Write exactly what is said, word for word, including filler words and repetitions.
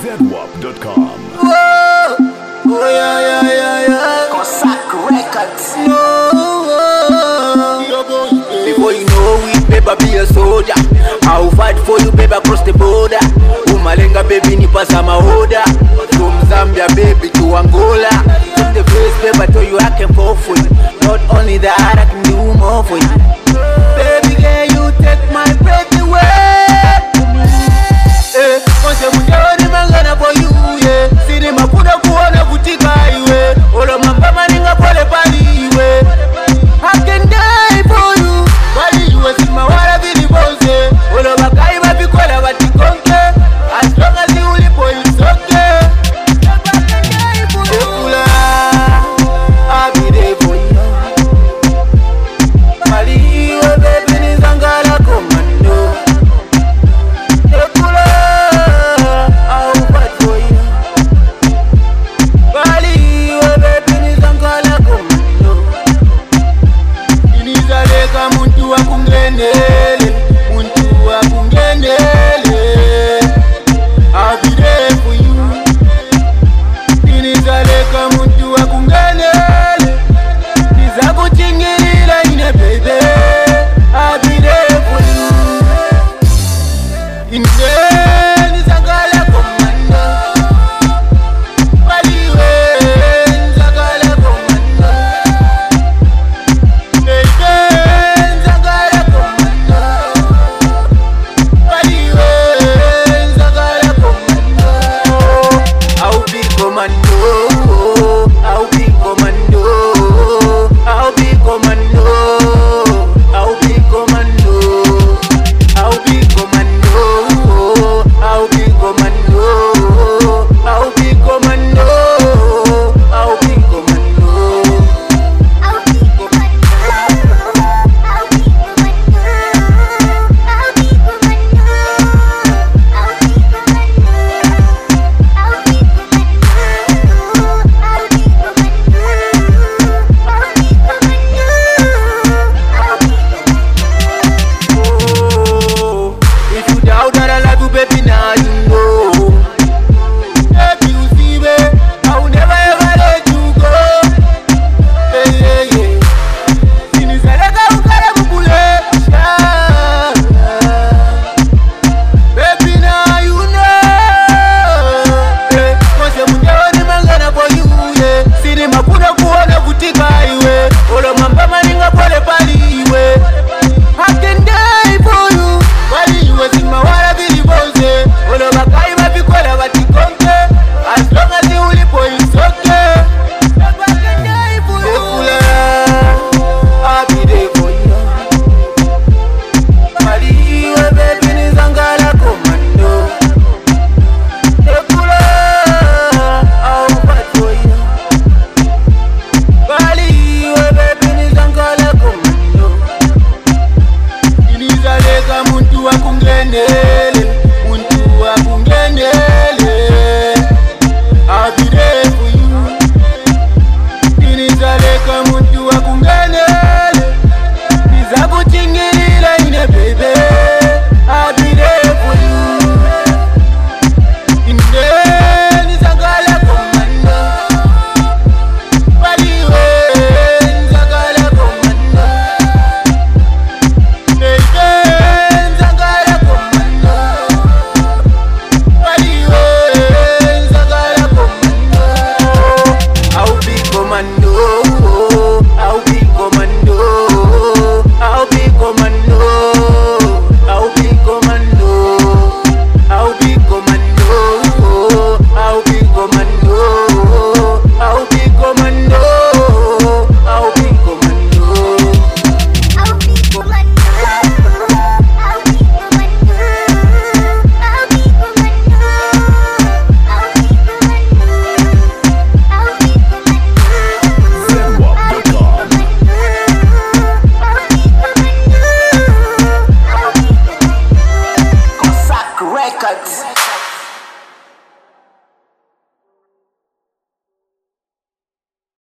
zedwap dot com. Whoa, oh yeah, yeah, yeah, yeah. Cossack Records. No, before you know it, baby, be a soldier. I'll fight for you, baby, across the border. Umalenga, baby, nipasa mahoda. From Zambia, baby, to Angola. From the first, baby, I told you I can fall for you. Not only that, I can do more for you. Baby girl, you take my breath away. Eh, once you